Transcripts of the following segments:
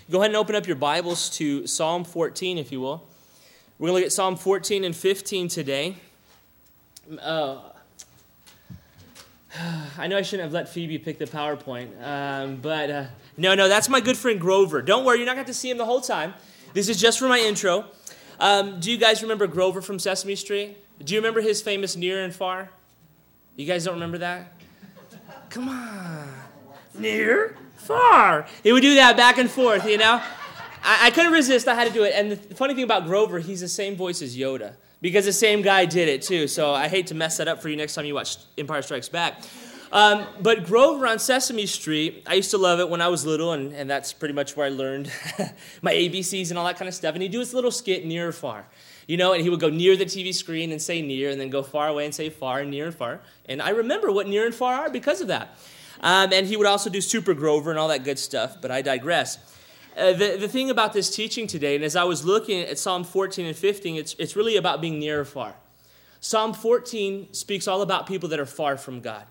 Go ahead and open up your Bibles to Psalm 14, if you will. We're going to look at Psalm 14 and 15 today. I know I shouldn't have let Phoebe pick the PowerPoint, but no, that's my good friend Grover. Don't worry, you're not going to see him the whole time. This is just for my intro. Do you guys remember Grover from Sesame Street? Do you remember his famous near and far? You guys don't remember that? Come on. Near, far. He would do that back and forth, you know? I couldn't resist. I had to do it. And the funny thing about Grover, he's the same voice as Yoda, because the same guy did it too. So I hate to mess that up for you next time you watch Empire Strikes Back. But Grover on Sesame Street, I used to love it when I was little, and that's pretty much where I learned my ABCs and all that kind of stuff. And he'd do his little skit, near or far. You know, and he would go near the TV screen and say near, and then go far away and say far, and near and far. And I remember what near and far are because of that. And he would also do Super Grover and all that good stuff, but I digress. The thing about this teaching today, and as I was looking at Psalm 14 and 15, it's really about being near or far. Psalm 14 speaks all about people that are far from God.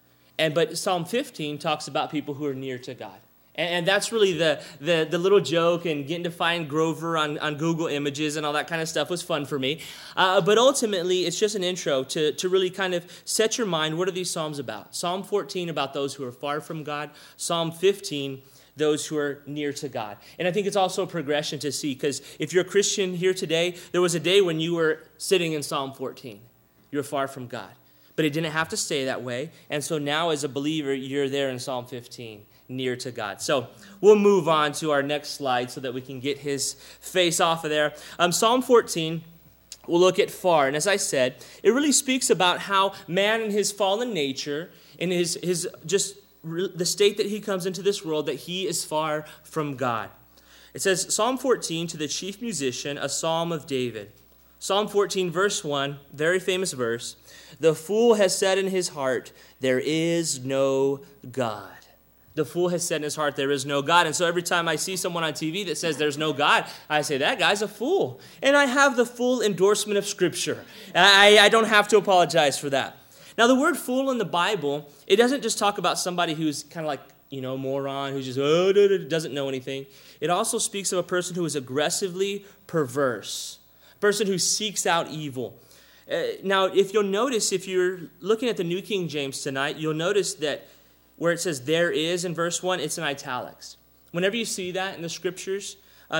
But Psalm 15 talks about people who are near to God. And that's really the little joke, and getting to find Grover on Google Images and all that kind of stuff was fun for me. But ultimately, it's just an intro to really kind of set your mind, what are these Psalms about? Psalm 14 about those who are far from God. Psalm 15, those who are near to God. And I think it's also a progression to see, because if you're a Christian here today, there was a day when you were sitting in Psalm 14. You were far from God. But it didn't have to stay that way. And so now as a believer, you're there in Psalm 15. Near to God. So we'll move on to our next slide so that we can get his face off of there. Psalm 14, we'll look at far. And as I said, it really speaks about how man in his fallen nature, in his just the state that he comes into this world, that he is far from God. It says, Psalm 14, to the chief musician, a psalm of David. Psalm 14, verse 1, very famous verse. The fool has said in his heart, there is no God. The fool has said in his heart, there is no God. And so every time I see someone on TV that says there's no God, I say, that guy's a fool. And I have the full endorsement of Scripture. I don't have to apologize for that. Now, the word fool in the Bible, it doesn't just talk about somebody who's kind of like, moron, who just doesn't know anything. It also speaks of a person who is aggressively perverse, a person who seeks out evil. Now, if you'll notice, if you're looking at the New King James tonight, you'll notice that where it says there is in verse 1, it's in italics. Whenever you see that in the Scriptures,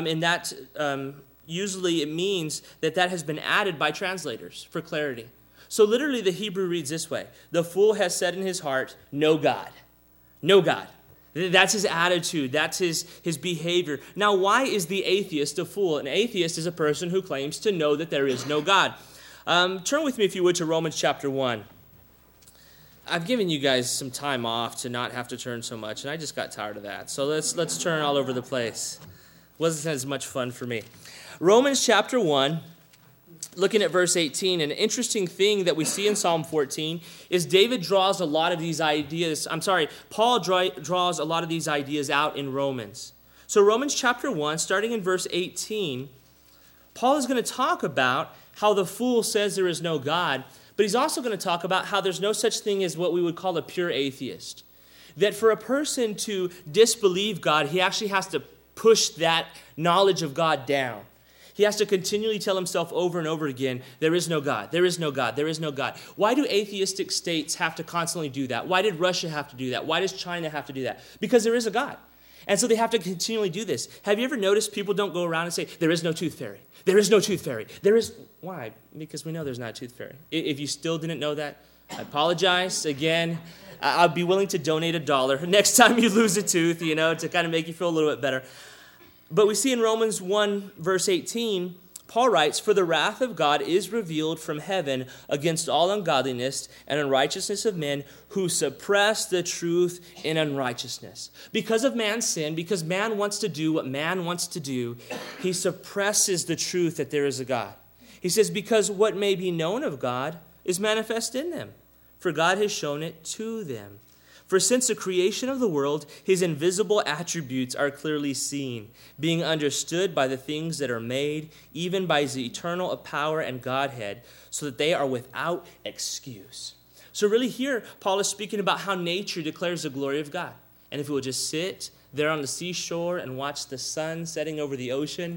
usually it means that has been added by translators for clarity. So literally the Hebrew reads this way. The fool has said in his heart, no God. No God. That's his attitude. That's his behavior. Now, why is the atheist a fool? An atheist is a person who claims to know that there is no God. Turn with me, if you would, to Romans chapter 1. I've given you guys some time off to not have to turn so much, and I just got tired of that. So let's turn all over the place. Wasn't as much fun for me. Romans chapter 1, looking at verse 18, an interesting thing that we see in Psalm 14 is David draws a lot of these ideas. Paul draws a lot of these ideas out in Romans. So Romans chapter 1, starting in verse 18, Paul is going to talk about how the fool says there is no God. But he's also going to talk about how there's no such thing as what we would call a pure atheist. That for a person to disbelieve God, he actually has to push that knowledge of God down. He has to continually tell himself over and over again, there is no God, there is no God, there is no God. Why do atheistic states have to constantly do that? Why did Russia have to do that? Why does China have to do that? Because there is a God. And so they have to continually do this. Have you ever noticed people don't go around and say, there is no tooth fairy. There is no tooth fairy. Why? Because we know there's not a tooth fairy. If you still didn't know that, I apologize. Again, I'll be willing to donate $1 next time you lose a tooth, to kind of make you feel a little bit better. But we see in Romans 1, verse 18, Paul writes, for the wrath of God is revealed from heaven against all ungodliness and unrighteousness of men who suppress the truth in unrighteousness. Because of man's sin, because man wants to do what man wants to do, he suppresses the truth that there is a God. He says, because what may be known of God is manifest in them, for God has shown it to them. For since the creation of the world, his invisible attributes are clearly seen, being understood by the things that are made, even by his eternal power and Godhead, so that they are without excuse. So really here, Paul is speaking about how nature declares the glory of God. And if we will just sit, there on the seashore and watch the sun setting over the ocean,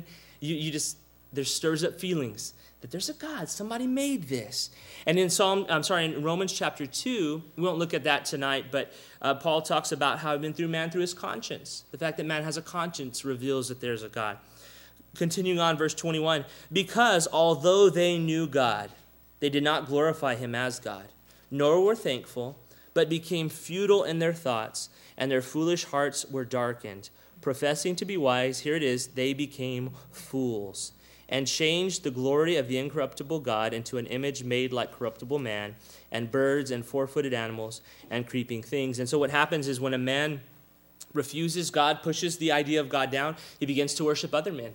there stirs up feelings that there's a God. Somebody made this. And in Romans chapter 2, we won't look at that tonight, but Paul talks about how he's been through man through his conscience. The fact that man has a conscience reveals that there's a God. Continuing on, verse 21, because although they knew God, they did not glorify him as God, nor were thankful, but became futile in their thoughts, and their foolish hearts were darkened. Professing to be wise, here it is, they became fools, and changed the glory of the incorruptible God into an image made like corruptible man, and birds and four-footed animals and creeping things. And so what happens is when a man refuses God, pushes the idea of God down, he begins to worship other men.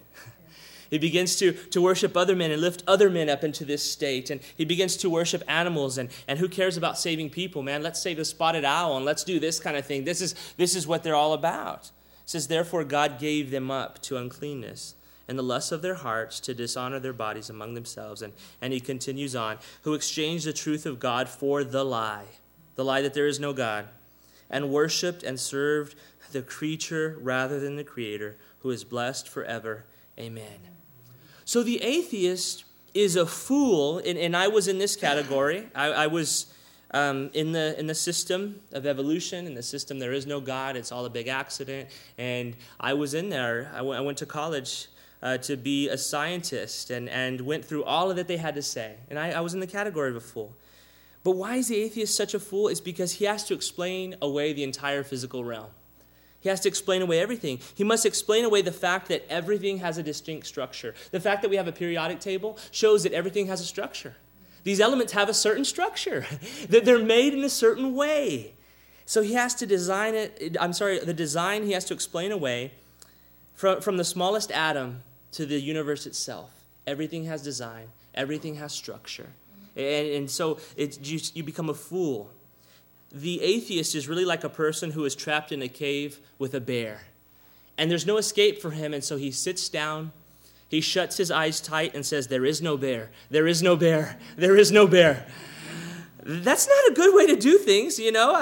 He begins to worship other men and lift other men up into this state. And he begins to worship animals. And who cares about saving people, man? Let's save the spotted owl and let's do this kind of thing. This is what they're all about. It says, therefore God gave them up to uncleanness and the lusts of their hearts to dishonor their bodies among themselves. And he continues on, who exchanged the truth of God for the lie that there is no God, and worshipped and served the creature rather than the Creator, who is blessed forever. Amen. So the atheist is a fool, and I was in this category. I was in the system of evolution. In the system, there is no God. It's all a big accident. And I was in there. I went to college to be a scientist and went through all of that they had to say. And I was in the category of a fool. But why is the atheist such a fool? It's because he has to explain away the entire physical realm. He has to explain away everything. He must explain away the fact that everything has a distinct structure. The fact that we have a periodic table shows that everything has a structure. These elements have a certain structure, that they're made in a certain way. So he has to design it, the design he has to explain away from the smallest atom to the universe itself. Everything has design. Everything has structure. And so you become a fool. The atheist is really like a person who is trapped in a cave with a bear. And there's no escape for him, and so he sits down, he shuts his eyes tight and says, there is no bear, there is no bear, there is no bear. That's not a good way to do things, you know.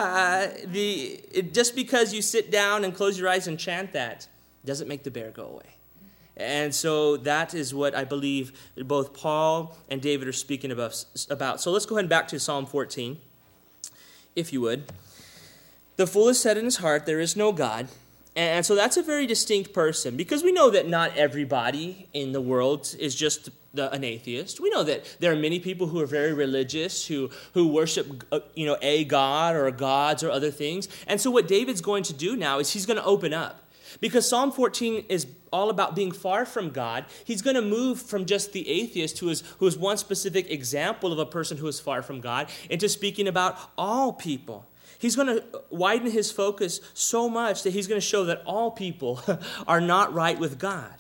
Just because you sit down and close your eyes and chant that doesn't make the bear go away. And so that is what I believe both Paul and David are speaking about. So let's go ahead and back to Psalm 14. If you would. The fool has said in his heart, there is no God. And so that's a very distinct person, because we know that not everybody in the world is just an atheist. We know that there are many people who are very religious, who worship a god or gods or other things. And so what David's going to do now is he's going to open up. Because Psalm 14 is all about being far from God. He's going to move from just the atheist, who is one specific example of a person who is far from God, into speaking about all people. He's going to widen his focus so much that he's going to show that all people are not right with God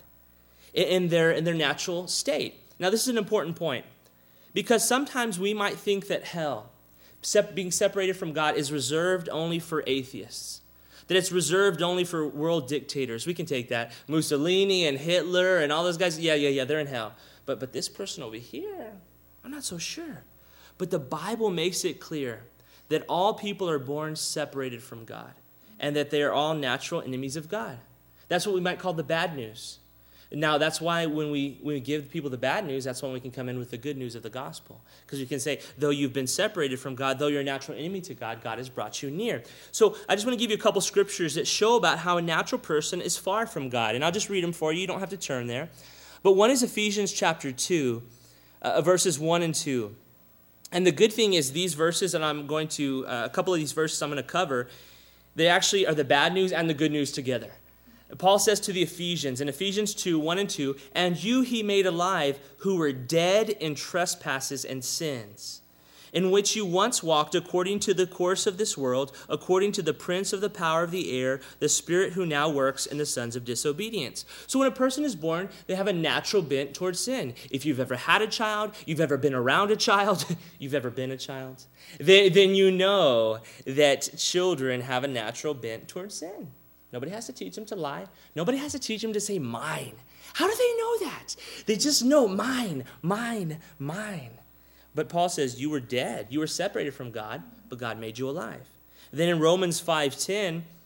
in their natural state. Now, this is an important point, because sometimes we might think that hell, being separated from God, is reserved only for atheists. That it's reserved only for world dictators. We can take that. Mussolini and Hitler and all those guys, yeah, they're in hell. But this person over here, I'm not so sure. But the Bible makes it clear that all people are born separated from God, and that they are all natural enemies of God. That's what we might call the bad news. Now, that's why when we give people the bad news, that's when we can come in with the good news of the gospel. Because we can say, though you've been separated from God, though you're a natural enemy to God, God has brought you near. So I just want to give you a couple scriptures that show about how a natural person is far from God. And I'll just read them for you. You don't have to turn there. But one is Ephesians chapter 2, verses 1 and 2. And the good thing is these verses, and I'm going to, a couple of these verses I'm going to cover, they actually are the bad news and the good news together. Paul says to the Ephesians, in Ephesians 2, 1 and 2, and you he made alive who were dead in trespasses and sins, in which you once walked according to the course of this world, according to the prince of the power of the air, the spirit who now works in the sons of disobedience. So when a person is born, they have a natural bent towards sin. If you've ever had a child, you've ever been around a child, you've ever been a child, then you know that children have a natural bent towards sin. Nobody has to teach them to lie. Nobody has to teach them to say mine. How do they know that? They just know mine, mine, mine. But Paul says you were dead. You were separated from God, but God made you alive. Then in Romans 5:10,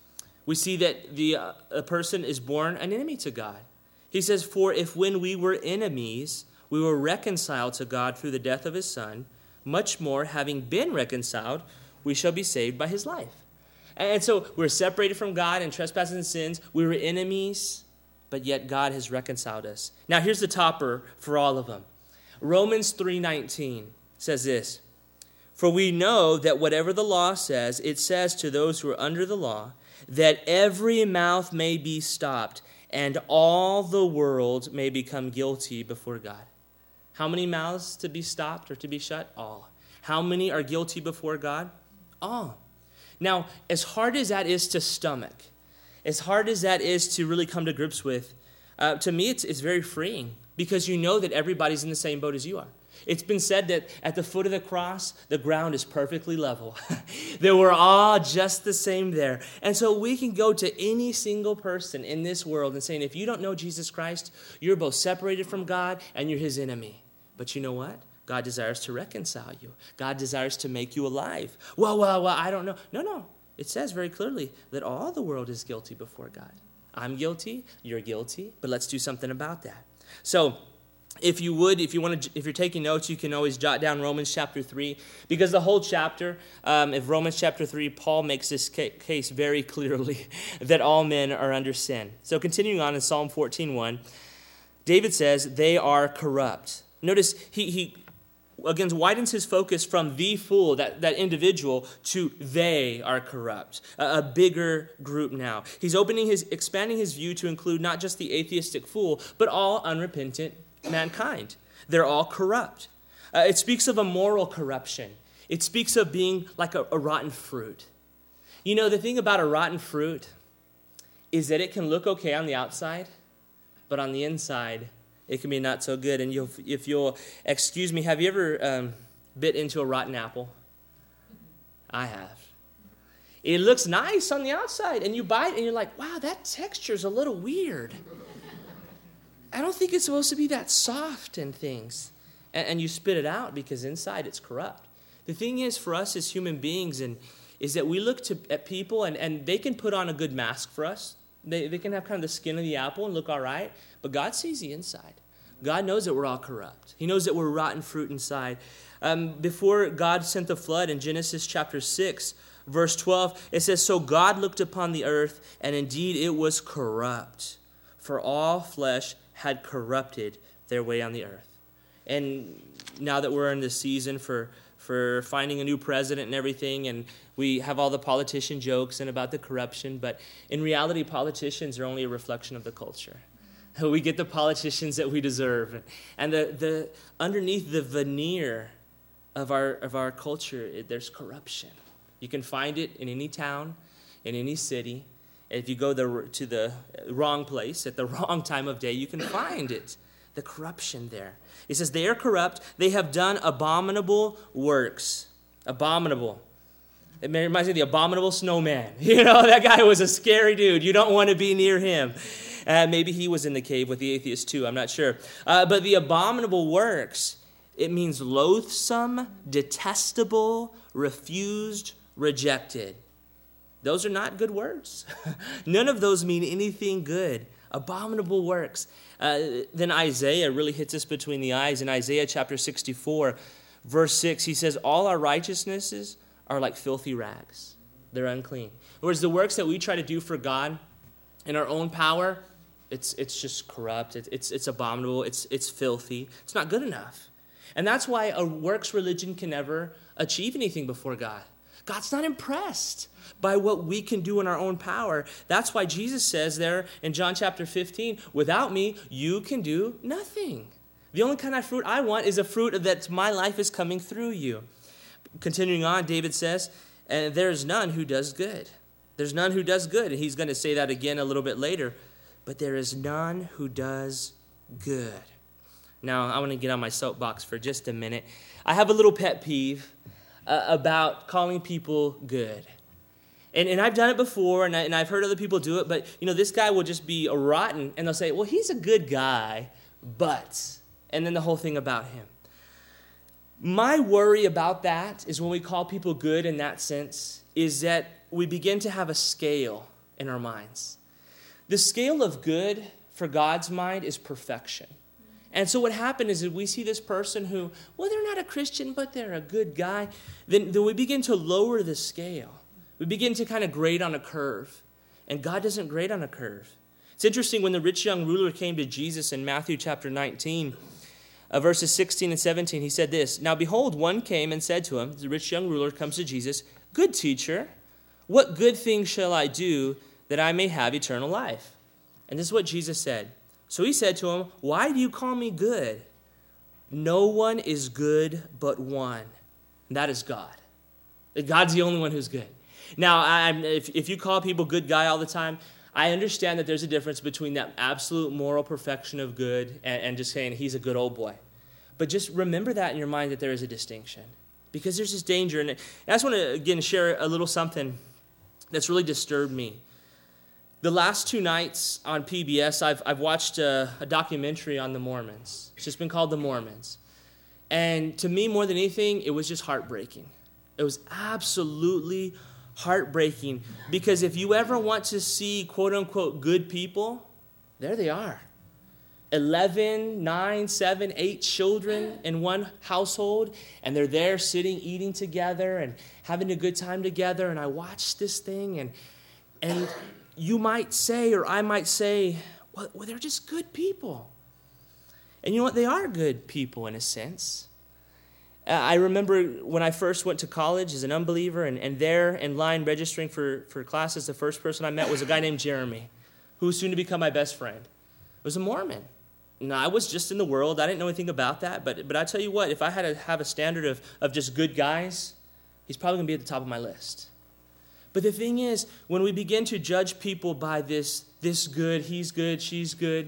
we see that a person is born an enemy to God. He says, for if when we were enemies, we were reconciled to God through the death of his Son, much more, having been reconciled, we shall be saved by his life. And so we're separated from God in trespasses and sins. We were enemies, but yet God has reconciled us. Now here's the topper for all of them. Romans 3:19 says this, for we know that whatever the law says, it says to those who are under the law, that every mouth may be stopped, and all the world may become guilty before God. How many mouths to be stopped or to be shut? All. How many are guilty before God? All. Now, as hard as that is to stomach, as hard as that is to really come to grips with, to me it's very freeing, because you know that everybody's in the same boat as you are. It's been said that at the foot of the cross, the ground is perfectly level. That we're all just the same there. And so we can go to any single person in this world and saying, if you don't know Jesus Christ, you're both separated from God and you're his enemy. But you know what? God desires to reconcile you. God desires to make you alive. Well, I don't know. No. It says very clearly that all the world is guilty before God. I'm guilty, you're guilty, but let's do something about that. So, if you're taking notes, you can always jot down Romans chapter 3, because the whole chapter of Romans chapter 3, Paul makes this case very clearly that all men are under sin. So continuing on in Psalm 14:1, David says, they are corrupt. Notice he again widens his focus from the fool, that individual, to they are corrupt, a bigger group now. He's expanding his view to include not just the atheistic fool, but all unrepentant mankind. They're all corrupt. It speaks of a moral corruption. It speaks of being like a rotten fruit. You know, the thing about a rotten fruit is that it can look okay on the outside, but on the inside, it can be not so good. And if you'll excuse me, have you ever bit into a rotten apple? I have. It looks nice on the outside, and you bite, and you're like, wow, that texture's a little weird. I don't think it's supposed to be that soft and things. And you spit it out because inside it's corrupt. The thing is, for us as human beings, is that we look at people, and they can put on a good mask for us. They can have kind of the skin of the apple and look all right, but God sees the inside. God knows that we're all corrupt. He knows that we're rotten fruit inside. Before God sent the flood in Genesis chapter 6, verse 12, it says, so God looked upon the earth, and indeed it was corrupt, for all flesh had corrupted their way on the earth. And now that we're in the season for finding a new president and everything, and we have all the politician jokes and about the corruption, but in reality, politicians are only a reflection of the culture. We get the politicians that we deserve. And the underneath the veneer of our culture, there's corruption. You can find it in any town, in any city. If you go to the wrong place at the wrong time of day, you can find it, the corruption there. It says, they are corrupt. They have done abominable works. Abominable. It reminds me of the abominable snowman. You know, that guy was a scary dude. You don't want to be near him. Maybe he was in the cave with the atheists too. I'm not sure. But the abominable works, it means loathsome, detestable, refused, rejected. Those are not good words. None of those mean anything good. Abominable works. Then Isaiah really hits us between the eyes. In Isaiah chapter 64, verse 6, he says, all our righteousnesses are like filthy rags. They're unclean. Whereas the works that we try to do for God in our own power, it's just corrupt. It's abominable. It's filthy. It's not good enough. And that's why a works religion can never achieve anything before God. God's not impressed by what we can do in our own power. That's why Jesus says there in John chapter 15, without me, you can do nothing. The only kind of fruit I want is a fruit that my life is coming through you. Continuing on, David says, and there is none who does good. There's none who does good. And he's going to say that again a little bit later. But there is none who does good. Now, I want to get on my soapbox for just a minute. I have a little pet peeve about calling people good. And I've done it before, and I've heard other people do it, but, you know, this guy will just be a rotten, and they'll say, well, he's a good guy, but, and then the whole thing about him. My worry about that is when we call people good in that sense, is that we begin to have a scale in our minds. The scale of good for God's mind is perfection. And so what happened is that we see this person who, well, they're not a Christian, but they're a good guy. Then we begin to lower the scale. We begin to kind of grade on a curve. And God doesn't grade on a curve. It's interesting when the rich young ruler came to Jesus in Matthew chapter 19, verses 16 and 17, he said this, "Now behold, one came and said to him," the rich young ruler comes to Jesus, "Good teacher, what good thing shall I do that I may have eternal life?" And this is what Jesus said. So he said to him, "Why do you call me good? No one is good but one, and that is God." God's the only one who's good. Now, if you call people good guy all the time, I understand that there's a difference between that absolute moral perfection of good and just saying he's a good old boy. But just remember that in your mind that there is a distinction. Because there's this danger. And I just want to, again, share a little something that's really disturbed me. The last 2 nights on PBS, I've watched a documentary on the Mormons. It's just been called The Mormons. And to me, more than anything, it was just heartbreaking. It was absolutely heartbreaking. Because if you ever want to see, quote-unquote, good people, there they are. 11, 9, 7, 8 children in one household, and they're there sitting, eating together, and having a good time together. And I watched this thing, and you might say, or I might say, well, they're just good people. And you know what? They are good people in a sense. I remember when I first went to college as an unbeliever, and there in line registering for classes, the first person I met was a guy named Jeremy, who was soon to become my best friend. He was a Mormon. Now, I was just in the world. I didn't know anything about that. But I tell you what, if I had to have a standard of just good guys, he's probably going to be at the top of my list. But the thing is, when we begin to judge people by this good, he's good, she's good,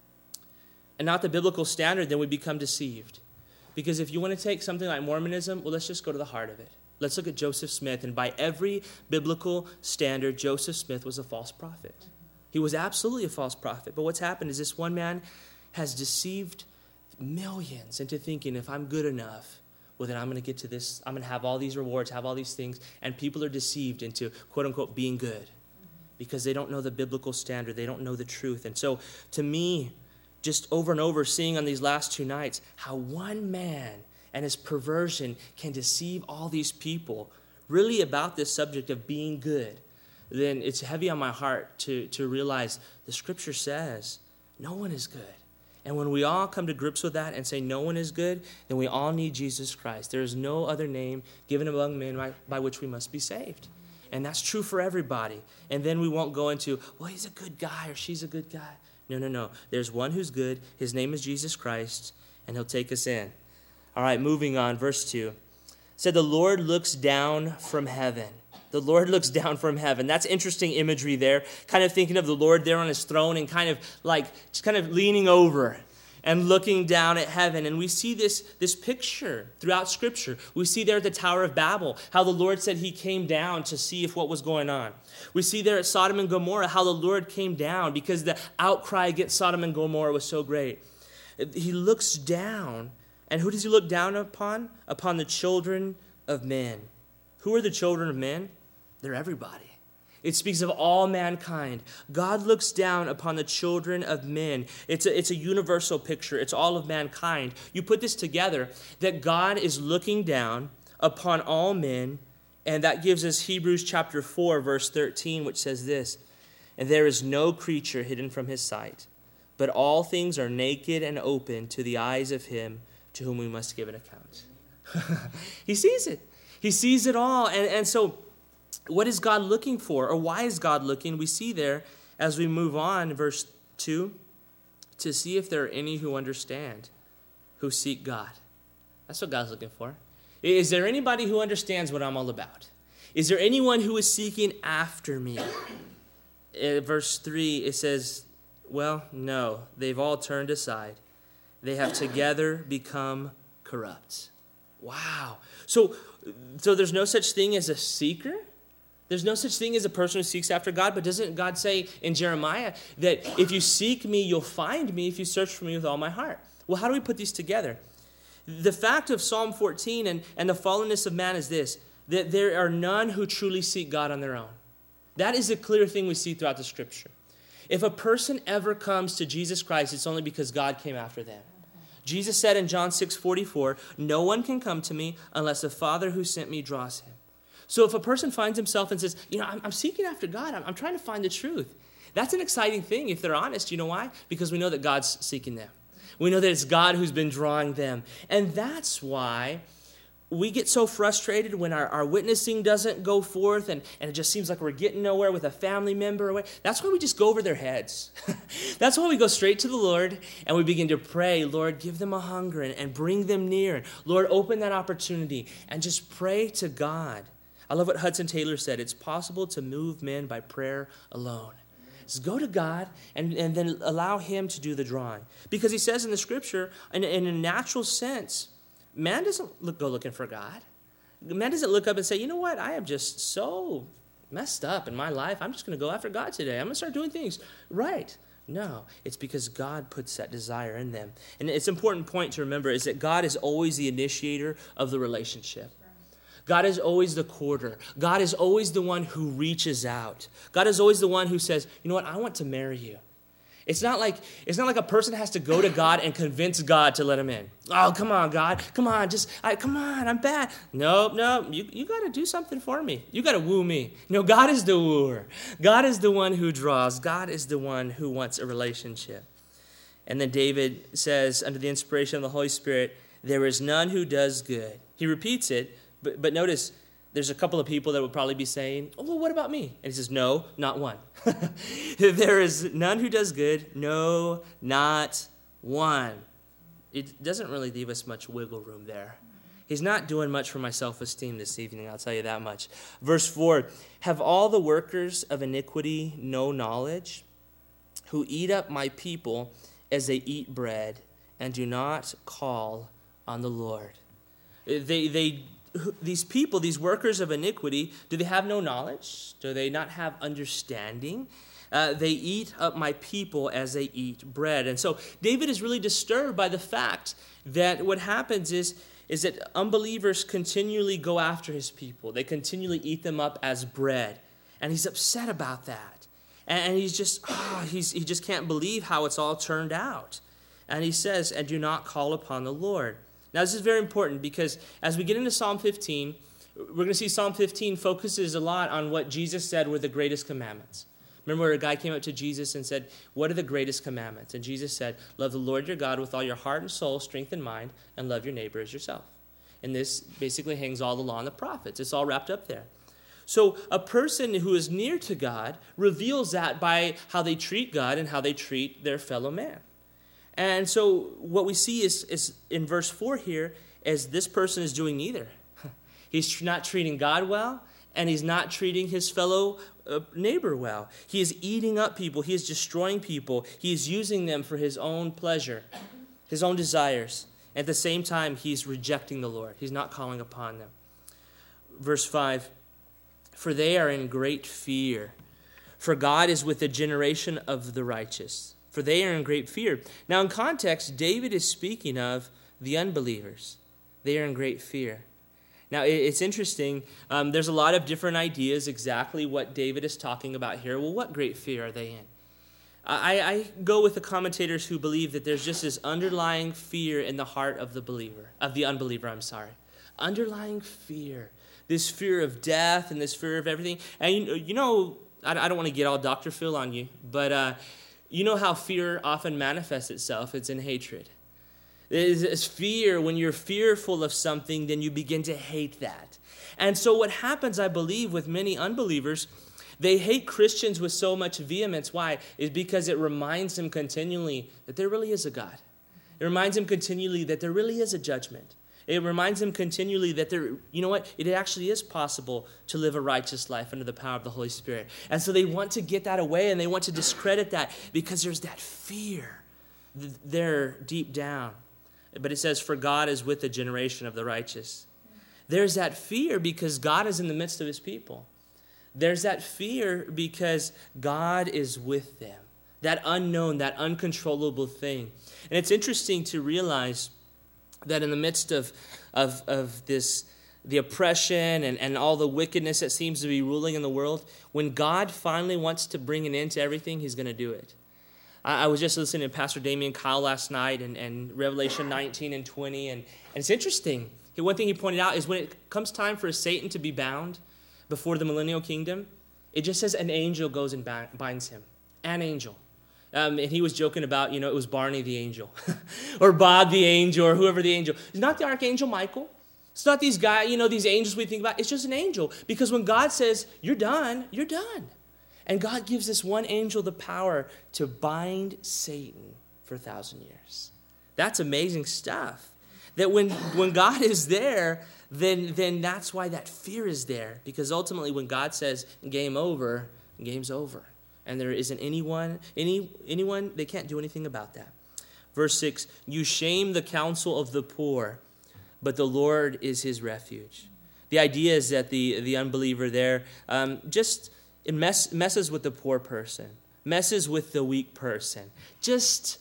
and not the biblical standard, then we become deceived. Because if you want to take something like Mormonism, well, let's just go to the heart of it. Let's look at Joseph Smith. And by every biblical standard, Joseph Smith was a false prophet. He was absolutely a false prophet. But what's happened is this one man has deceived millions into thinking, if I'm good enough, well, then I'm going to get to this, I'm going to have all these rewards, have all these things. And people are deceived into, quote unquote, being good because they don't know the biblical standard. They don't know the truth. And so to me, just over and over, seeing on these last 2 nights how one man and his perversion can deceive all these people really about this subject of being good, then it's heavy on my heart to realize the scripture says no one is good. And when we all come to grips with that and say no one is good, then we all need Jesus Christ. There is no other name given among men by which we must be saved. And that's true for everybody. And then we won't go into, well, he's a good guy or she's a good guy. No. There's one who's good. His name is Jesus Christ, and he'll take us in. All right, moving on, verse 2. It said, the Lord looks down from heaven. The Lord looks down from heaven. That's interesting imagery there. Kind of thinking of the Lord there on his throne and kind of leaning over and looking down at heaven. And we see this picture throughout Scripture. We see there at the Tower of Babel how the Lord said he came down to see if what was going on. We see there at Sodom and Gomorrah how the Lord came down because the outcry against Sodom and Gomorrah was so great. He looks down. And who does he look down upon? Upon the children of men. Who are the children of men? They're everybody. It speaks of all mankind. God looks down upon the children of men. It's a universal picture. It's all of mankind. You put this together, that God is looking down upon all men, and that gives us Hebrews chapter 4, verse 13, which says this, and there is no creature hidden from his sight, but all things are naked and open to the eyes of him to whom we must give an account. He sees it. He sees it all. And so what is God looking for? Or why is God looking? We see there as we move on, verse 2, to see if there are any who understand, who seek God. That's what God's looking for. Is there anybody who understands what I'm all about? Is there anyone who is seeking after me? In verse 3, it says, well, no, they've all turned aside. They have together become corrupt. Wow. So there's no such thing as a seeker? There's no such thing as a person who seeks after God, but doesn't God say in Jeremiah that if you seek me, you'll find me if you search for me with all my heart? Well, how do we put these together? The fact of Psalm 14 and the fallenness of man is this, that there are none who truly seek God on their own. That is a clear thing we see throughout the Scripture. If a person ever comes to Jesus Christ, it's only because God came after them. Jesus said in John 6:44, "No one can come to me unless the Father who sent me draws him." So if a person finds himself and says, I'm seeking after God, I'm trying to find the truth, that's an exciting thing if they're honest. You know why? Because we know that God's seeking them. We know that it's God who's been drawing them. And that's why we get so frustrated when our witnessing doesn't go forth and it just seems like we're getting nowhere with a family member. That's why we just go over their heads. That's why we go straight to the Lord and we begin to pray, Lord, give them a hunger and bring them near. Lord, open that opportunity and just pray to God. I love what Hudson Taylor said. It's possible to move men by prayer alone. Just go to God and then allow him to do the drawing. Because he says in the Scripture, in a natural sense, man doesn't go looking for God. Man doesn't look up and say, you know what, I am just so messed up in my life. I'm just going to go after God today. I'm going to start doing things right. No, it's because God puts that desire in them. And it's an important point to remember is that God is always the initiator of the relationship. God is always the courter. God is always the one who reaches out. God is always the one who says, you know what, I want to marry you. It's not like a person has to go to God and convince God to let him in. Oh, come on, God. Come on, come on, I'm bad. No, you got to do something for me. You got to woo me. No, God is the wooer. God is the one who draws. God is the one who wants a relationship. And then David says, under the inspiration of the Holy Spirit, there is none who does good. He repeats it, but notice, there's a couple of people that would probably be saying, oh, well, what about me? And he says, no, not one. There is none who does good, no, not one. It doesn't really leave us much wiggle room there. He's not doing much for my self-esteem this evening, I'll tell you that much. Verse 4, have all the workers of iniquity no knowledge, who eat up my people as they eat bread, and do not call on the Lord. These people, these workers of iniquity, do they have no knowledge? Do they not have understanding? They eat up my people as they eat bread. And so David is really disturbed by the fact that what happens is that unbelievers continually go after his people. They continually eat them up as bread. And he's upset about that. And he's just, he just can't believe how it's all turned out. And he says, and do not call upon the Lord. Now, this is very important because as we get into Psalm 15, we're going to see Psalm 15 focuses a lot on what Jesus said were the greatest commandments. Remember where a guy came up to Jesus and said, what are the greatest commandments? And Jesus said, love the Lord your God with all your heart and soul, strength and mind, and love your neighbor as yourself. And this basically hangs all the law and the prophets. It's all wrapped up there. So a person who is near to God reveals that by how they treat God and how they treat their fellow man. And so what we see is in verse 4 here is this person is doing neither. He's not treating God well, and he's not treating his fellow neighbor well. He is eating up people. He is destroying people. He is using them for his own pleasure, his own desires. At the same time, he's rejecting the Lord. He's not calling upon them. Verse 5, for they are in great fear, for God is with the generation of the righteous. For they are in great fear. Now, in context, David is speaking of the unbelievers. They are in great fear. Now, it's interesting. There's a lot of different ideas exactly what David is talking about here. Well, what great fear are they in? I go with the commentators who believe that there's just this underlying fear in the heart of the unbeliever. Underlying fear. This fear of death and this fear of everything. And you know, I don't want to get all Dr. Phil on you, but you know how fear often manifests itself. It's in hatred. It's fear. When you're fearful of something, then you begin to hate that. And so what happens, I believe, with many unbelievers, they hate Christians with so much vehemence. Why? Is because it reminds them continually that there really is a God. It reminds them continually that there really is a judgment. It reminds them continually that it actually is possible to live a righteous life under the power of the Holy Spirit. And so they want to get that away and they want to discredit that because there's that fear there deep down. But it says, for God is with the generation of the righteous. There's that fear because God is in the midst of his people. There's that fear because God is with them. That unknown, that uncontrollable thing. And it's interesting to realize that in the midst of this the oppression and all the wickedness that seems to be ruling in the world, when God finally wants to bring an end to everything, he's going to do it. I was just listening to Pastor Damian Kyle last night and Revelation 19 and 20, and it's interesting. One thing he pointed out is when it comes time for Satan to be bound before the millennial kingdom, it just says an angel goes and binds him. An angel. And he was joking about, it was Barney the angel or Bob the angel or whoever the angel. It's not the archangel Michael. It's not these guys, these angels we think about. It's just an angel. Because when God says, you're done, you're done. And God gives this one angel the power to bind Satan for 1,000 years. That's amazing stuff. That when God is there, then that's why that fear is there. Because ultimately when God says, game over, game's over. And there isn't anyone, they can't do anything about that. Verse 6, you shame the counsel of the poor, but the Lord is his refuge. The idea is that the unbeliever there it messes with the poor person, messes with the weak person, just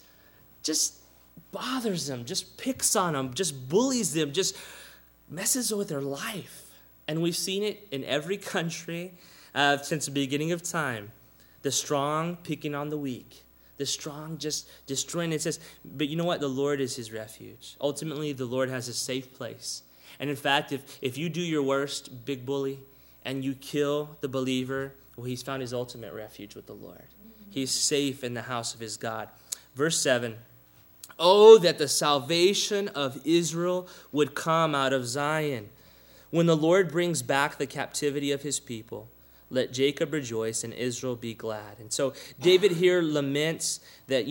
bothers them, just picks on them, just bullies them, just messes with their life. And we've seen it in every country since the beginning of time. The strong picking on the weak. The strong just destroying. It says, but you know what? The Lord is his refuge. Ultimately, the Lord has a safe place. And in fact, if you do your worst, big bully, and you kill the believer, well, he's found his ultimate refuge with the Lord. He's safe in the house of his God. Verse 7, oh, that the salvation of Israel would come out of Zion. When the Lord brings back the captivity of his people, let Jacob rejoice and Israel be glad. And so David here laments that,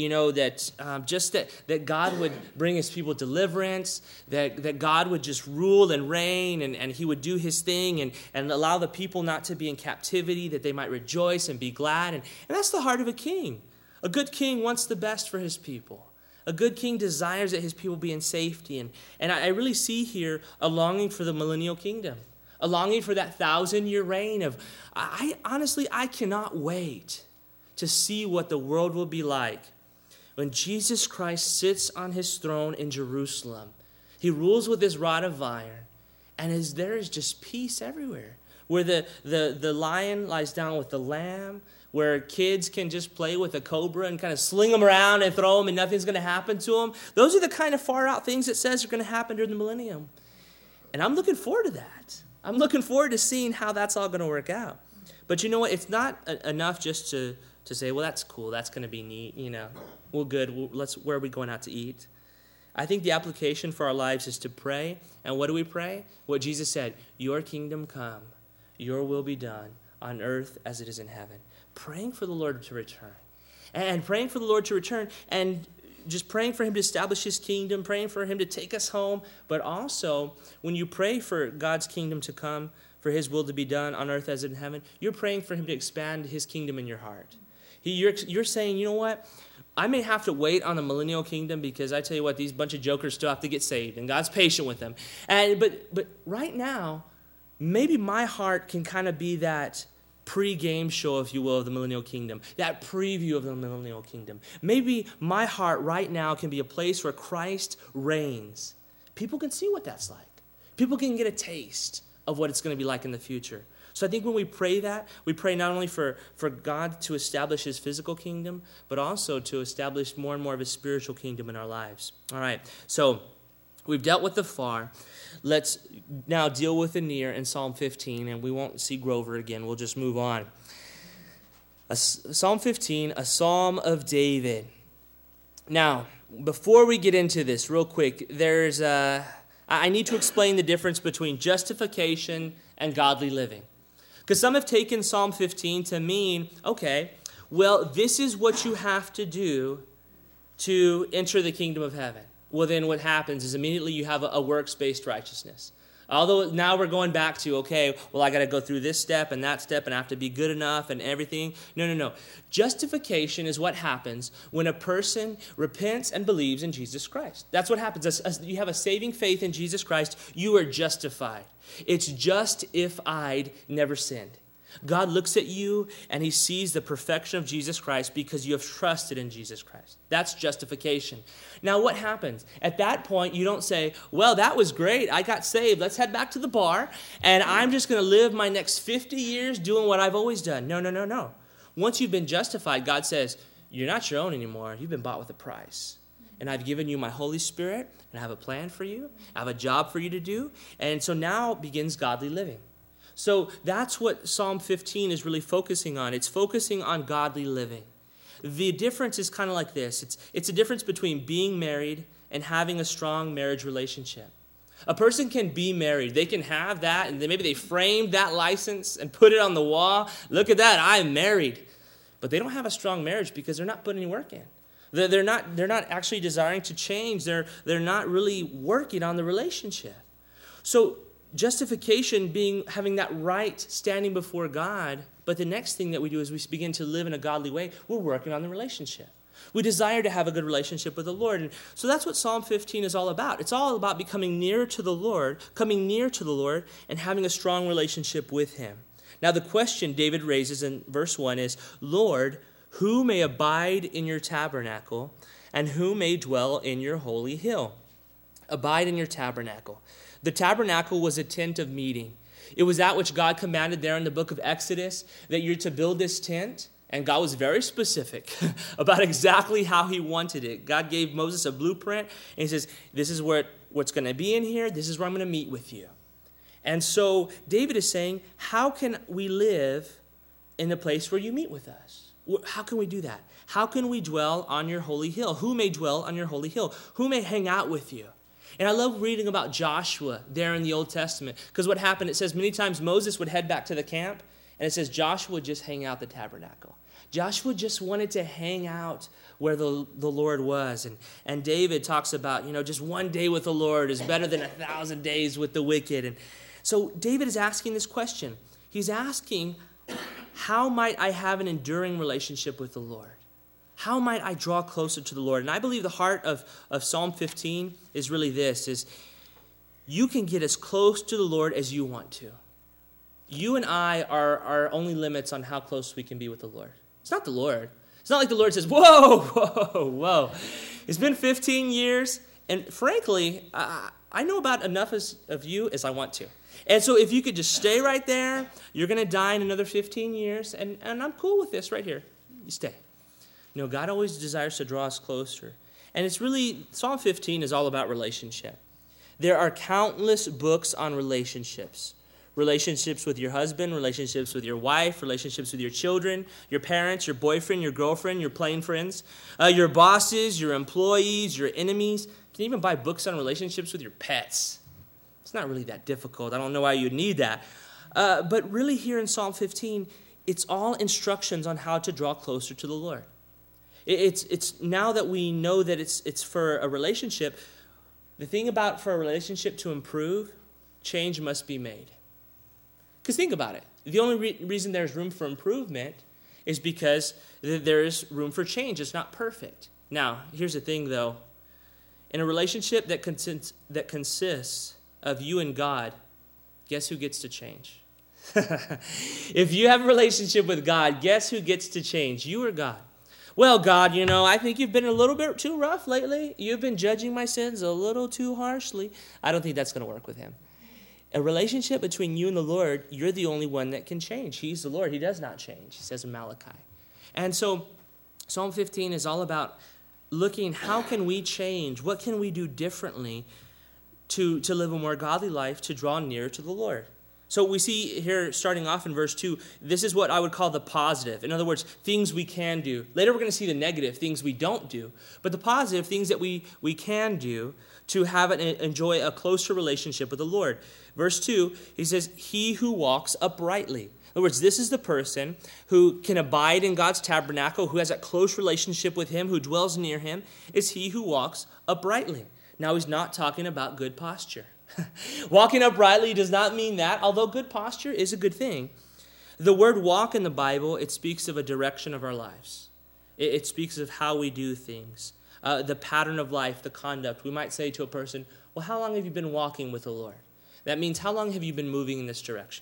that God would bring his people deliverance, that God would just rule and reign, and he would do his thing and allow the people not to be in captivity, that they might rejoice and be glad. And that's the heart of a king. A good king wants the best for his people. A good king desires that his people be in safety. And I really see here a longing for the millennial kingdom. A longing for that 1,000-year reign of, I cannot wait to see what the world will be like when Jesus Christ sits on his throne in Jerusalem. He rules with his rod of iron, and there is just peace everywhere. Where the lion lies down with the lamb, where kids can just play with a cobra and kind of sling them around and throw them and nothing's going to happen to them. Those are the kind of far out things it says are going to happen during the millennium. And I'm looking forward to that. I'm looking forward to seeing how that's all going to work out. But you know what? It's not enough just to say, well, that's cool. That's going to be neat. We're good. Where are we going out to eat? I think the application for our lives is to pray. And what do we pray? What Jesus said, your kingdom come, your will be done on earth as it is in heaven. Praying for the Lord to return. And praying for the Lord to return and just praying for him to establish his kingdom, praying for him to take us home. But also, when you pray for God's kingdom to come, for his will to be done on earth as in heaven, you're praying for him to expand his kingdom in your heart. You're saying, you know what? I may have to wait on the millennial kingdom because I tell you what, these bunch of jokers still have to get saved, and God's patient with them. But right now, maybe my heart can kind of be that pre-game show, if you will, of the millennial kingdom, that preview of the millennial kingdom. Maybe my heart right now can be a place where Christ reigns. People can see what that's like. People can get a taste of what it's going to be like in the future. So I think when we pray that, we pray not only for God to establish his physical kingdom, but also to establish more and more of his spiritual kingdom in our lives. All right, so we've dealt with the far. Let's now deal with the near in Psalm 15, and we won't see Grover again. We'll just move on. Psalm 15, a psalm of David. Now, before we get into this, real quick, I need to explain the difference between justification and godly living. Because some have taken Psalm 15 to mean, okay, well, this is what you have to do to enter the kingdom of heaven. Well, then what happens is immediately you have a works-based righteousness. Although now we're going back to, okay, well, I got to go through this step and that step and I have to be good enough and everything. No. Justification is what happens when a person repents and believes in Jesus Christ. That's what happens. As you have a saving faith in Jesus Christ, you are justified. It's just if I'd never sinned. God looks at you and he sees the perfection of Jesus Christ because you have trusted in Jesus Christ. That's justification. Now what happens? At that point, you don't say, well, that was great. I got saved. Let's head back to the bar and I'm just going to live my next 50 years doing what I've always done. No. Once you've been justified, God says, you're not your own anymore. You've been bought with a price. And I've given you my Holy Spirit and I have a plan for you. I have a job for you to do. And so now begins godly living. So that's what Psalm 15 is really focusing on. It's focusing on godly living. The difference is kind of like this. It's a difference between being married and having a strong marriage relationship. A person can be married. They can have that, and maybe they framed that license and put it on the wall. Look at that, I'm married. But they don't have a strong marriage because they're not putting any work in. They're not actually desiring to change. They're not really working on the relationship. So justification being having that right standing before God, but the next thing that we do is we begin to live in a godly way. We're working on the relationship. We desire to have a good relationship with the Lord. And so that's what Psalm 15 is all about. It's all about becoming nearer to the Lord, coming near to the Lord, and having a strong relationship with him. Now the question David raises in verse 1 is, Lord, who may abide in your tabernacle, and who may dwell in your holy hill? Abide in your tabernacle. The tabernacle was a tent of meeting. It was that which God commanded there in the book of Exodus, that you're to build this tent. And God was very specific about exactly how he wanted it. God gave Moses a blueprint, and he says, this is what's going to be in here. This is where I'm going to meet with you. And so David is saying, how can we live in the place where you meet with us? How can we do that? How can we dwell on your holy hill? Who may dwell on your holy hill? Who may hang out with you? And I love reading about Joshua there in the Old Testament, because what happened, it says many times Moses would head back to the camp, and it says Joshua would just hang out the tabernacle. Joshua just wanted to hang out where the Lord was. And David talks about, just one day with the Lord is better than 1,000 days with the wicked. And so David is asking this question. He's asking, how might I have an enduring relationship with the Lord? How might I draw closer to the Lord? And I believe the heart of Psalm 15 is really this, is you can get as close to the Lord as you want to. You and I are our only limits on how close we can be with the Lord. It's not the Lord. It's not like the Lord says, whoa. It's been 15 years, and frankly, I know about enough of you as I want to. And so if you could just stay right there, you're going to die in another 15 years, and I'm cool with this right here. You stay. God always desires to draw us closer. And it's really, Psalm 15 is all about relationship. There are countless books on relationships. Relationships with your husband, relationships with your wife, relationships with your children, your parents, your boyfriend, your girlfriend, your playing friends, your bosses, your employees, your enemies. You can even buy books on relationships with your pets. It's not really that difficult. I don't know why you'd need that. But really here in Psalm 15, it's all instructions on how to draw closer to the Lord. It's now that we know that it's for a relationship, the thing about for a relationship to improve, change must be made. Because think about it. The only reason there's room for improvement is because there is room for change. It's not perfect. Now, here's the thing, though. In a relationship that consists of you and God, guess who gets to change? If you have a relationship with God, guess who gets to change? You or God? Well, God, I think you've been a little bit too rough lately. You've been judging my sins a little too harshly. I don't think that's going to work with him. A relationship between you and the Lord, you're the only one that can change. He's the Lord. He does not change, he says in Malachi. And so Psalm 15 is all about looking, how can we change? What can we do differently to live a more godly life, to draw near to the Lord? So we see here, starting off in verse 2, this is what I would call the positive. In other words, things we can do. Later we're going to see the negative, things we don't do. But the positive, things that we can do to have and enjoy a closer relationship with the Lord. Verse 2, he says, he who walks uprightly. In other words, this is the person who can abide in God's tabernacle, who has that close relationship with him, who dwells near him, is he who walks uprightly. Now he's not talking about good posture. Walking uprightly does not mean that, although good posture is a good thing. The word walk in the Bible, it speaks of a direction of our lives. It speaks of how we do things, the pattern of life, the conduct. We might say to a person, well, how long have you been walking with the Lord? That means, how long have you been moving in this direction?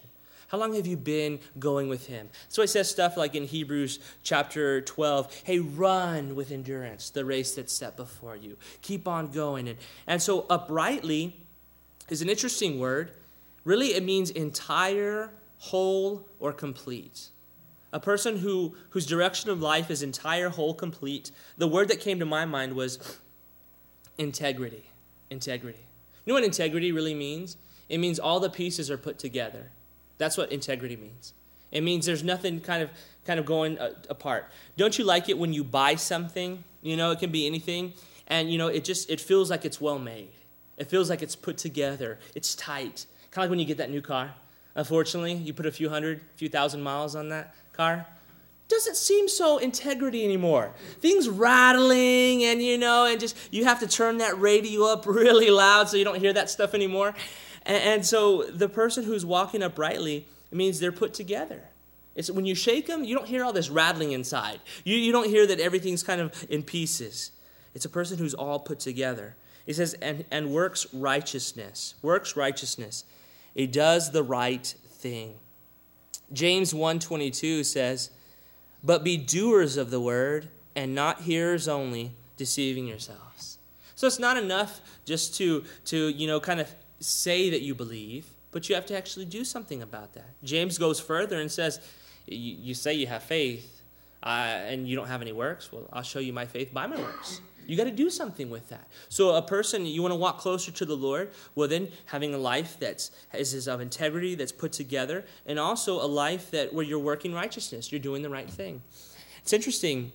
How long have you been going with him? So it says stuff like in Hebrews chapter 12, hey, run with endurance the race that's set before you. Keep on going. And so uprightly is an interesting word. Really, it means entire, whole, or complete. A person whose direction of life is entire, whole, complete. The word that came to my mind was integrity. Integrity. You know what integrity really means? It means all the pieces are put together. That's what integrity means. It means there's nothing kind of going apart. Don't you like it when you buy something? You know, it can be anything. And, you know, it feels like it's well made. It feels like it's put together. It's tight. Kind of like when you get that new car. Unfortunately, you put a few thousand miles on that car. Doesn't seem so integrity anymore. Things rattling and, you know, and just you have to turn that radio up really loud so you don't hear that stuff anymore. And so the person who's walking uprightly, it means they're put together. It's when you shake them, you don't hear all this rattling inside. You don't hear that everything's kind of in pieces. It's a person who's all put together. It says, and works righteousness. Works righteousness. It does the right thing. James 1:22 says, but be doers of the word and not hearers only, deceiving yourselves. So it's not enough just to you know, kind of say that you believe, but you have to actually do something about that. James goes further and says, you say you have faith and you don't have any works. Well, I'll show you my faith by my works. You got to do something with that. So a person, you want to walk closer to the Lord, well then having a life that is of integrity, that's put together, and also a life where you're working righteousness, you're doing the right thing. It's interesting,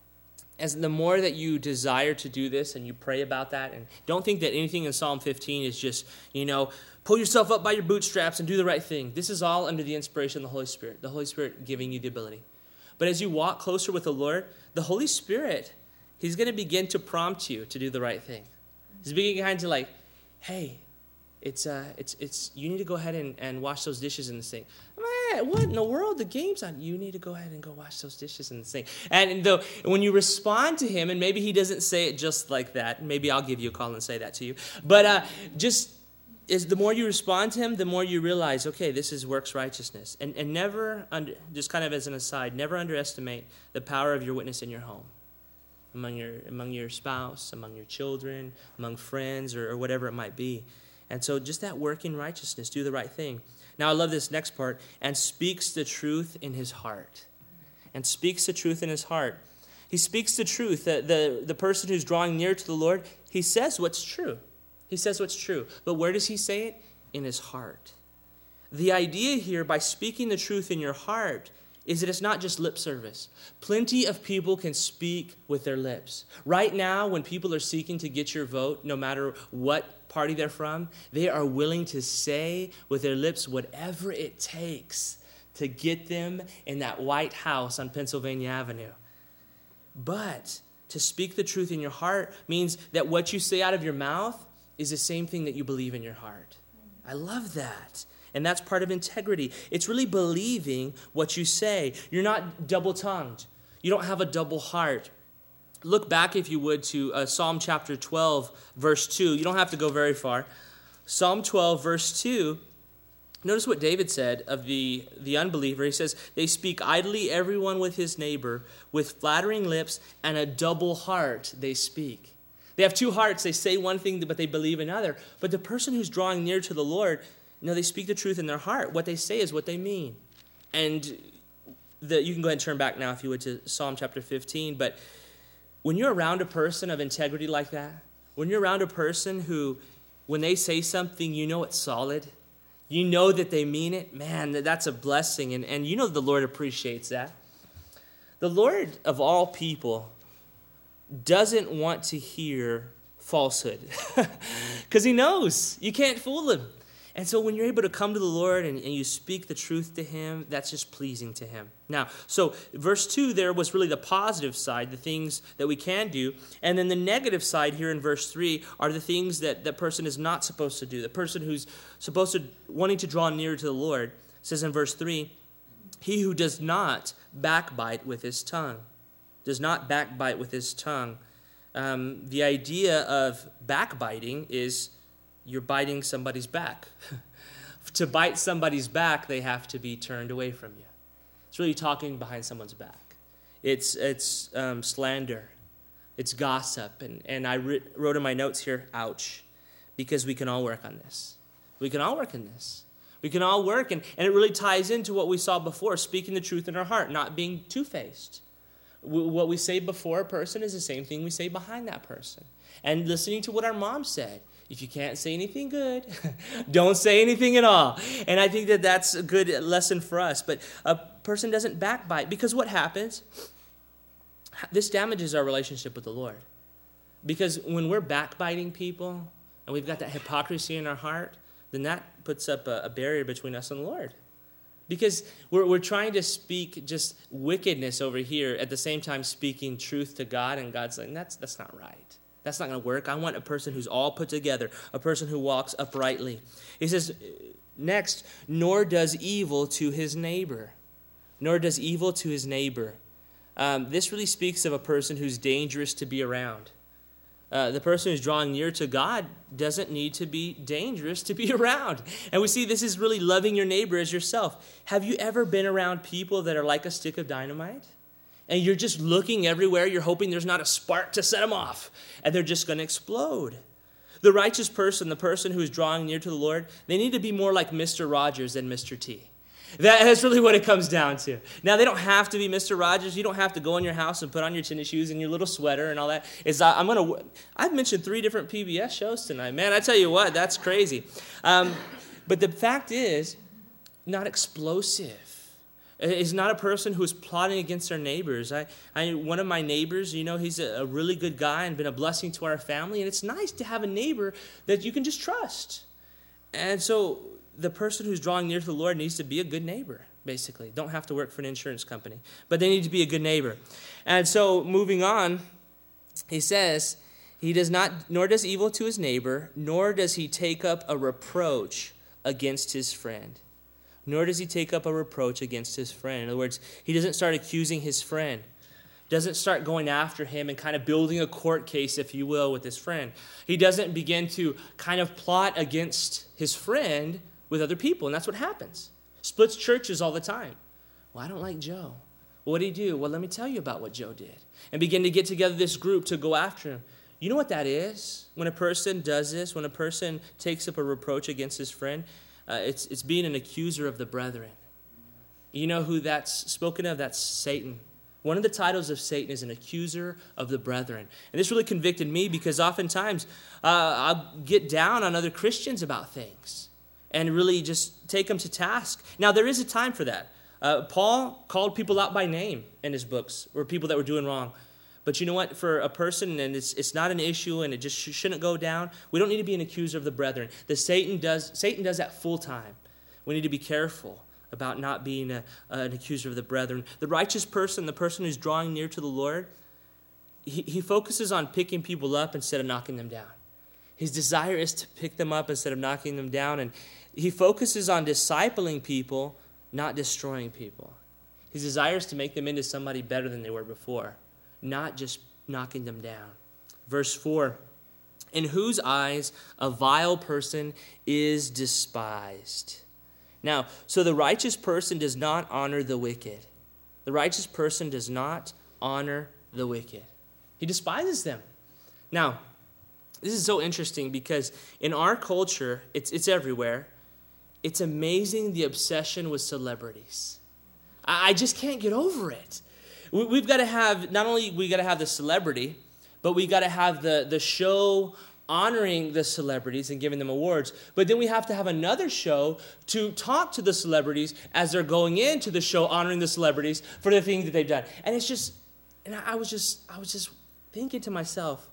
as the more that you desire to do this and you pray about that, and don't think that anything in Psalm 15 is just, you know, pull yourself up by your bootstraps and do the right thing. This is all under the inspiration of the Holy Spirit giving you the ability. But as you walk closer with the Lord, the Holy Spirit, He's going to begin to prompt you to do the right thing. He's beginning kind to like, hey, it's you need to go ahead and wash those dishes in the sink. Man, what in the world? The game's on. You need to go ahead and go wash those dishes in the sink. And when you respond to him, and maybe he doesn't say it just like that. Maybe I'll give you a call and say that to you. But the more you respond to him, the more you realize, okay, this is works righteousness. And never, just kind of as an aside, never underestimate the power of your witness in your home. Among your spouse, among your children, among friends, or whatever it might be. And so just that work in righteousness, do the right thing. Now I love this next part, and speaks the truth in his heart. And speaks the truth in his heart. He speaks the truth. The person who's drawing near to the Lord, he says what's true. He says what's true. But where does he say it? In his heart. The idea here, by speaking the truth in your heart, is that it's not just lip service. Plenty of people can speak with their lips. Right now, when people are seeking to get your vote, no matter what party they're from, they are willing to say with their lips whatever it takes to get them in that White House on Pennsylvania Avenue. But to speak the truth in your heart means that what you say out of your mouth is the same thing that you believe in your heart. I love that. And that's part of integrity. It's really believing what you say. You're not double-tongued. You don't have a double heart. Look back, if you would, to Psalm chapter 12, verse 2. You don't have to go very far. Psalm 12, verse 2. Notice what David said of the unbeliever. He says, they speak idly, everyone with his neighbor, with flattering lips and a double heart they speak. They have two hearts. They say one thing, but they believe another. But the person who's drawing near to the Lord, they speak the truth in their heart. What they say is what they mean. And you can go ahead and turn back now, if you would, to Psalm chapter 15. But when you're around a person of integrity like that, when you're around a person who, when they say something, you know it's solid, you know that they mean it, man, that's a blessing. And you know the Lord appreciates that. The Lord of all people doesn't want to hear falsehood because he knows you can't fool him. And so when you're able to come to the Lord and you speak the truth to him, that's just pleasing to him. Now, so verse 2 there was really the positive side, the things that we can do. And then the negative side here in verse 3 are the things that that person is not supposed to do. The person who's supposed to, wanting to draw near to the Lord, says in verse 3, he who does not backbite with his tongue. Does not backbite with his tongue. The idea of backbiting is you're biting somebody's back. To bite somebody's back, they have to be turned away from you. It's really talking behind someone's back. It's slander. It's gossip. And I wrote in my notes here, ouch, because we can all work on this. We can all work in this. We can all work, and it really ties into what we saw before, speaking the truth in our heart, not being two-faced. What we say before a person is the same thing we say behind that person. And listening to what our mom said. If you can't say anything good, don't say anything at all. And I think that that's a good lesson for us. But a person doesn't backbite, because what happens? This damages our relationship with the Lord. Because when we're backbiting people and we've got that hypocrisy in our heart, then that puts up a barrier between us and the Lord. Because we're trying to speak just wickedness over here, at the same time speaking truth to God, and God's like, that's not right. That's not going to work. I want a person who's all put together, a person who walks uprightly. He says, next, nor does evil to his neighbor. Nor does evil to his neighbor. This really speaks of a person who's dangerous to be around. The person who's drawing near to God doesn't need to be dangerous to be around. And we see this is really loving your neighbor as yourself. Have you ever been around people that are like a stick of dynamite? And you're just looking everywhere. You're hoping there's not a spark to set them off. And they're just going to explode. The righteous person, the person who is drawing near to the Lord, they need to be more like Mr. Rogers than Mr. T. That's really what it comes down to. Now, they don't have to be Mr. Rogers. You don't have to go in your house and put on your tennis shoes and your little sweater and all that. I've mentioned 3 different PBS shows tonight. Man, I tell you what, that's crazy. But the fact is, not explosive. Is not a person who is plotting against their neighbors. One of my neighbors, he's a really good guy and been a blessing to our family. And it's nice to have a neighbor that you can just trust. And so the person who's drawing near to the Lord needs to be a good neighbor, basically. Don't have to work for an insurance company. But they need to be a good neighbor. And so moving on, he says, he does not, nor does evil to his neighbor, nor does he take up a reproach against his friend. Nor does he take up a reproach against his friend. In other words, he doesn't start accusing his friend. Doesn't start going after him and kind of building a court case, if you will, with his friend. He doesn't begin to kind of plot against his friend with other people, and that's what happens. Splits churches all the time. Well, I don't like Joe. Well, what did he do? Well, let me tell you about what Joe did. And begin to get together this group to go after him. You know what that is? When a person does this, when a person takes up a reproach against his friend, it's being an accuser of the brethren. You know who that's spoken of? That's Satan. One of the titles of Satan is an accuser of the brethren. And this really convicted me, because oftentimes I'll get down on other Christians about things and really just take them to task. Now, there is a time for that. Paul called people out by name in his books, or people that were doing wrong. But you know what? For a person, and it's not an issue, and it just shouldn't go down, we don't need to be an accuser of the brethren. Satan does that full time. We need to be careful about not being an accuser of the brethren. The righteous person, the person who's drawing near to the Lord, he focuses on picking people up instead of knocking them down. His desire is to pick them up instead of knocking them down. And he focuses on discipling people, not destroying people. His desire is to make them into somebody better than they were before, not just knocking them down. Verse 4, in whose eyes a vile person is despised. Now, so the righteous person does not honor the wicked. The righteous person does not honor the wicked. He despises them. Now, this is so interesting, because in our culture, it's everywhere. It's amazing the obsession with celebrities. I just can't get over it. We've got to have, not only we got to have the celebrity, but we got to have the show honoring the celebrities and giving them awards. But then we have to have another show to talk to the celebrities as they're going into the show, honoring the celebrities for the things that they've done. And it's just, and I was just thinking to myself,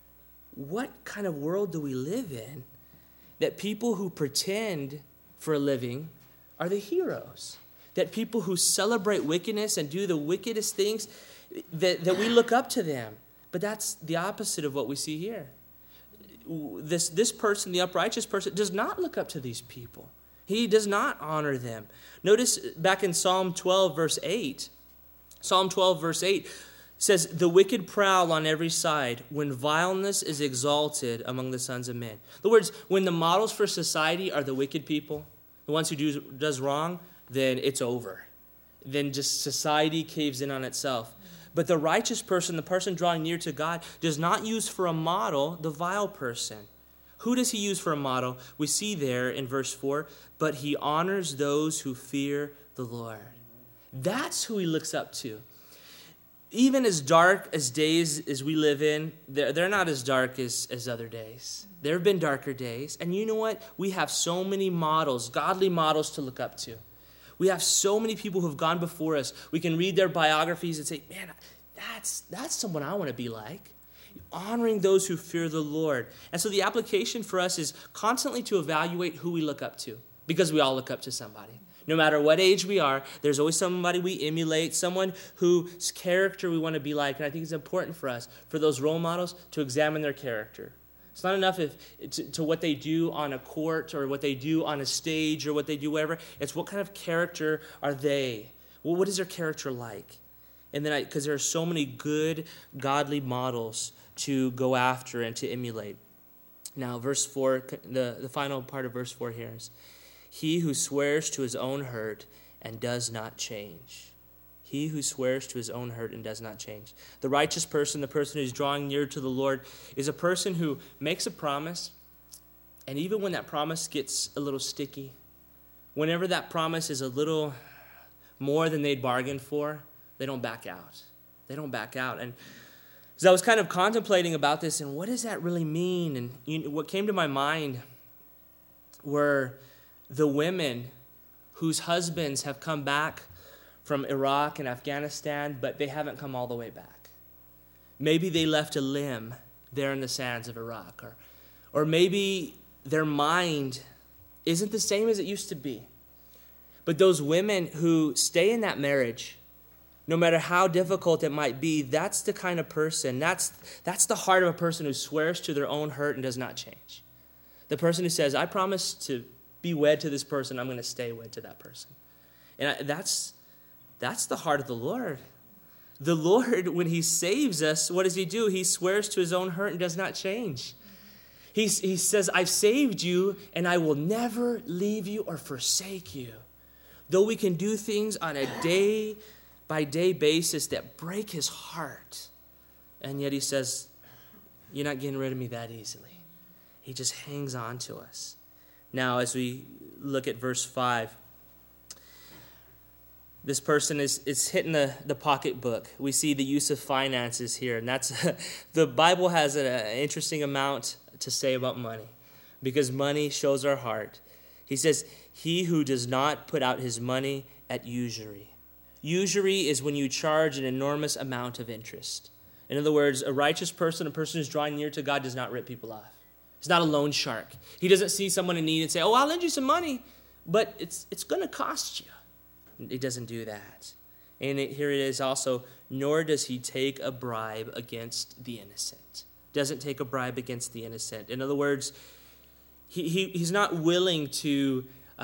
what kind of world do we live in that people who pretend for a living are the heroes? That people who celebrate wickedness and do the wickedest things, that we look up to them. But that's the opposite of what we see here. This person, the uprighteous person, does not look up to these people. He does not honor them. Notice back in Psalm 12, verse 8. Psalm 12, verse 8 says, the wicked prowl on every side when vileness is exalted among the sons of men. In other words, when the models for society are the wicked people, the ones who does wrong, then it's over. Then just society caves in on itself. But the righteous person, the person drawing near to God, does not use for a model the vile person. Who does he use for a model? We see there in verse 4, but he honors those who fear the Lord. That's who he looks up to. Even as dark as days as we live in, they're not as dark as other days. There have been darker days. And you know what? We have so many models, godly models to look up to. We have so many people who have gone before us. We can read their biographies and say, man, that's someone I want to be like. Honoring those who fear the Lord. And so the application for us is constantly to evaluate who we look up to, because we all look up to somebody. No matter what age we are, there's always somebody we emulate, someone whose character we want to be like. And I think it's important for us, for those role models, to examine their character. It's not enough to what they do on a court or what they do on a stage or what they do whatever. It's what kind of character are they? Well, what is their character like? And then, because there are so many good, godly models to go after and to emulate. Now, verse 4, the final part of verse 4 here is, he who swears to his own hurt and does not change. He who swears to his own hurt and does not change. The righteous person, the person who's drawing near to the Lord, is a person who makes a promise, and even when that promise gets a little sticky, whenever that promise is a little more than they'd bargained for, they don't back out. They don't back out. And as I was kind of contemplating about this, and what does that really mean? And what came to my mind were the women whose husbands have come back from Iraq and Afghanistan, but they haven't come all the way back. Maybe they left a limb there in the sands of Iraq, or maybe their mind isn't the same as it used to be. But those women who stay in that marriage, no matter how difficult it might be, that's the kind of person, that's the heart of a person who swears to their own hurt and does not change. The person who says, I promise to be wed to this person, I'm going to stay wed to that person. And that's the heart of the Lord. The Lord, when he saves us, what does he do? He swears to his own hurt and does not change. He says, I've saved you, and I will never leave you or forsake you. Though we can do things on a day-by-day basis that break his heart, and yet he says, you're not getting rid of me that easily. He just hangs on to us. Now, as we look at verse 5, this person is hitting the pocketbook. We see the use of finances here, and that's the Bible has an interesting amount to say about money, because money shows our heart. He says, he who does not put out his money at usury. Usury is when you charge an enormous amount of interest. In other words, a righteous person, a person who's drawing near to God, does not rip people off. He's not a loan shark. He doesn't see someone in need and say, oh, I'll lend you some money, but it's going to cost you. He doesn't do that. And here it is also, nor does he take a bribe against the innocent. Doesn't take a bribe against the innocent. In other words, he's not willing to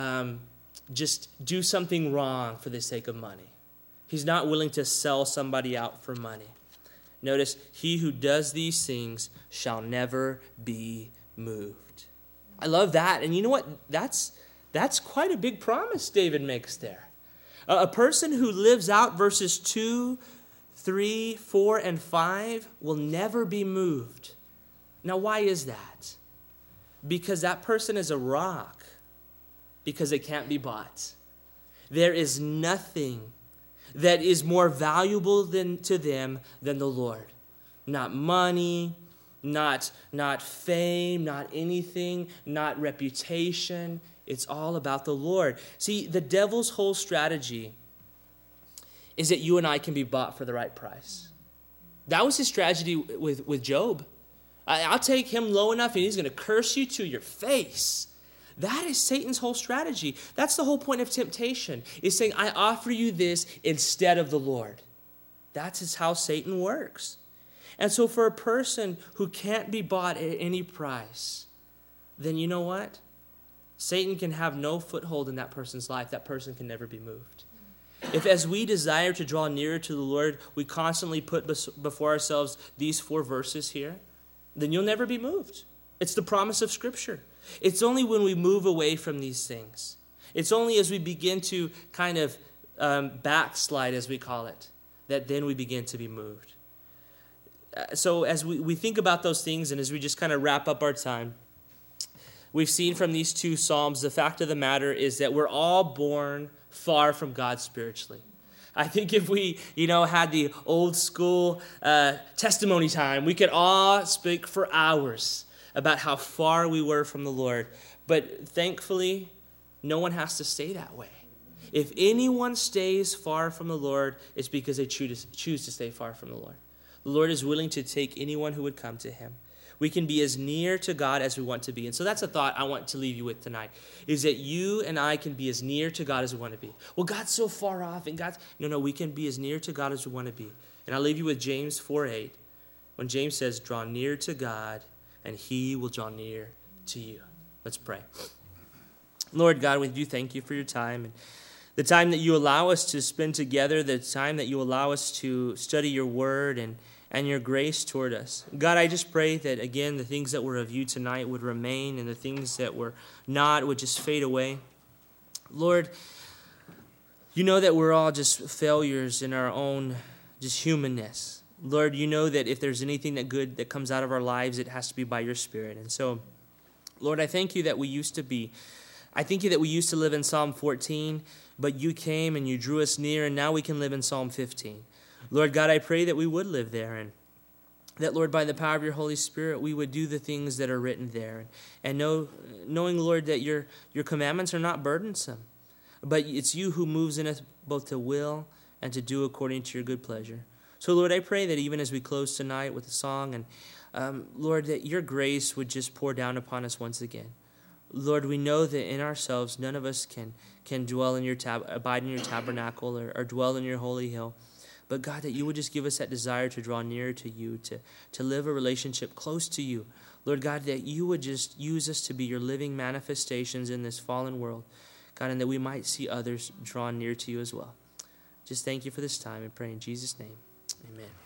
just do something wrong for the sake of money. He's not willing to sell somebody out for money. Notice, he who does these things shall never be moved. I love that. And you know what? That's quite a big promise David makes there. A person who lives out verses 2, 3, 4, and 5 will never be moved. Now, why is that? Because that person is a rock. Because it can't be bought. There is nothing that is more valuable to them than the Lord. Not money, not fame, not anything, not reputation. It's all about the Lord. See, the devil's whole strategy is that you and I can be bought for the right price. That was his strategy with Job. I'll take him low enough and he's going to curse you to your face. That is Satan's whole strategy. That's the whole point of temptation, is saying, I offer you this instead of the Lord. That's how Satan works. And so for a person who can't be bought at any price, then you know what? Satan can have no foothold in that person's life. That person can never be moved. If as we desire to draw nearer to the Lord, we constantly put before ourselves these 4 verses here, then you'll never be moved. It's the promise of Scripture. It's only when we move away from these things, It's only as we begin to kind of backslide, as we call it, that then we begin to be moved. So as we think about those things, and as we just kind of wrap up our time, we've seen from these two Psalms, the fact of the matter is that we're all born far from God spiritually. I think if we, had the old school testimony time, we could all speak for hours about how far we were from the Lord. But thankfully, no one has to stay that way. If anyone stays far from the Lord, it's because they choose to stay far from the Lord. The Lord is willing to take anyone who would come to him. We can be as near to God as we want to be. And so that's a thought I want to leave you with tonight, is that you and I can be as near to God as we want to be. Well, God's so far off, and No, we can be as near to God as we want to be. And I'll leave you with James 4:8, when James says, draw near to God, and he will draw near to you. Let's pray. Lord God, we do thank you for your time, and the time that you allow us to spend together, the time that you allow us to study your word and your grace toward us. God, I just pray that, again, the things that were of you tonight would remain, and the things that were not would just fade away. Lord, you know that we're all just failures in our own just humanness. Lord, you know that if there's anything that good that comes out of our lives, it has to be by your Spirit. And so, Lord, I thank you that we used to be. I thank you that we used to live in Psalm 14, but you came and you drew us near, and now we can live in Psalm 15. Lord God, I pray that we would live there, and that, Lord, by the power of your Holy Spirit, we would do the things that are written there. And knowing, Lord, that your commandments are not burdensome, but it's you who moves in us both to will and to do according to your good pleasure. So, Lord, I pray that even as we close tonight with a song, and Lord, that your grace would just pour down upon us once again. Lord, we know that in ourselves, none of us can dwell in your abide in your tabernacle or dwell in your holy hill. But God, that you would just give us that desire to draw nearer to you, to live a relationship close to you. Lord God, that you would just use us to be your living manifestations in this fallen world. God, and that we might see others drawn near to you as well. Just thank you for this time and pray in Jesus' name. Amen.